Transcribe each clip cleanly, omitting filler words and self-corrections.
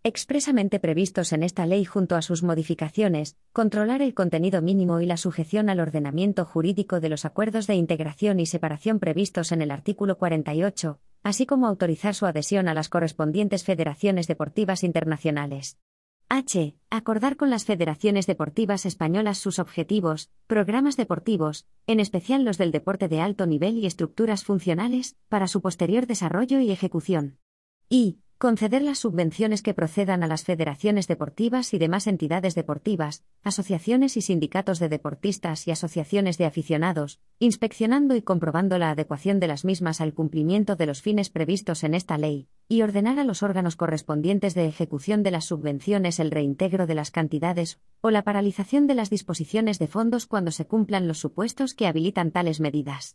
expresamente previstos en esta ley junto a sus modificaciones, controlar el contenido mínimo y la sujeción al ordenamiento jurídico de los acuerdos de integración y separación previstos en el artículo 48, así como autorizar su adhesión a las correspondientes federaciones deportivas internacionales. H. Acordar con las federaciones deportivas españolas sus objetivos, programas deportivos, en especial los del deporte de alto nivel y estructuras funcionales, para su posterior desarrollo y ejecución. I. Conceder las subvenciones que procedan a las federaciones deportivas y demás entidades deportivas, asociaciones y sindicatos de deportistas y asociaciones de aficionados, inspeccionando y comprobando la adecuación de las mismas al cumplimiento de los fines previstos en esta ley, y ordenar a los órganos correspondientes de ejecución de las subvenciones el reintegro de las cantidades o la paralización de las disposiciones de fondos cuando se cumplan los supuestos que habilitan tales medidas.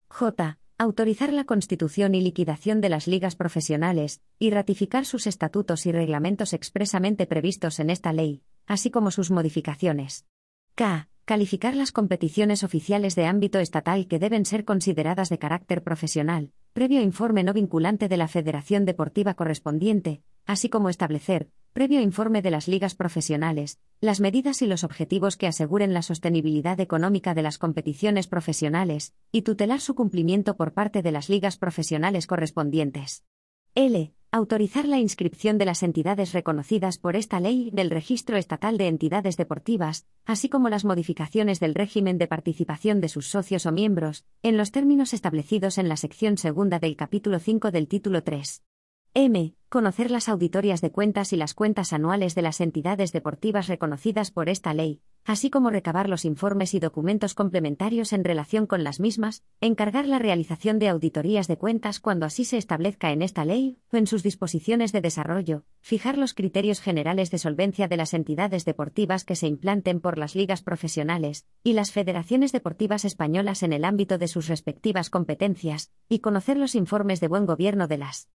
J. Autorizar la constitución y liquidación de las ligas profesionales, y ratificar sus estatutos y reglamentos expresamente previstos en esta ley, así como sus modificaciones. K. Calificar las competiciones oficiales de ámbito estatal que deben ser consideradas de carácter profesional, previo informe no vinculante de la federación deportiva correspondiente, así como establecer, previo informe de las ligas profesionales, las medidas y los objetivos que aseguren la sostenibilidad económica de las competiciones profesionales, y tutelar su cumplimiento por parte de las ligas profesionales correspondientes. L. Autorizar la inscripción de las entidades reconocidas por esta ley del Registro Estatal de Entidades Deportivas, así como las modificaciones del régimen de participación de sus socios o miembros, en los términos establecidos en la sección segunda del capítulo 5 del título 3. M. Conocer las auditorías de cuentas y las cuentas anuales de las entidades deportivas reconocidas por esta ley, así como recabar los informes y documentos complementarios en relación con las mismas, encargar la realización de auditorías de cuentas cuando así se establezca en esta ley o en sus disposiciones de desarrollo, fijar los criterios generales de solvencia de las entidades deportivas que se implanten por las ligas profesionales y las federaciones deportivas españolas en el ámbito de sus respectivas competencias, y conocer los informes de buen gobierno de las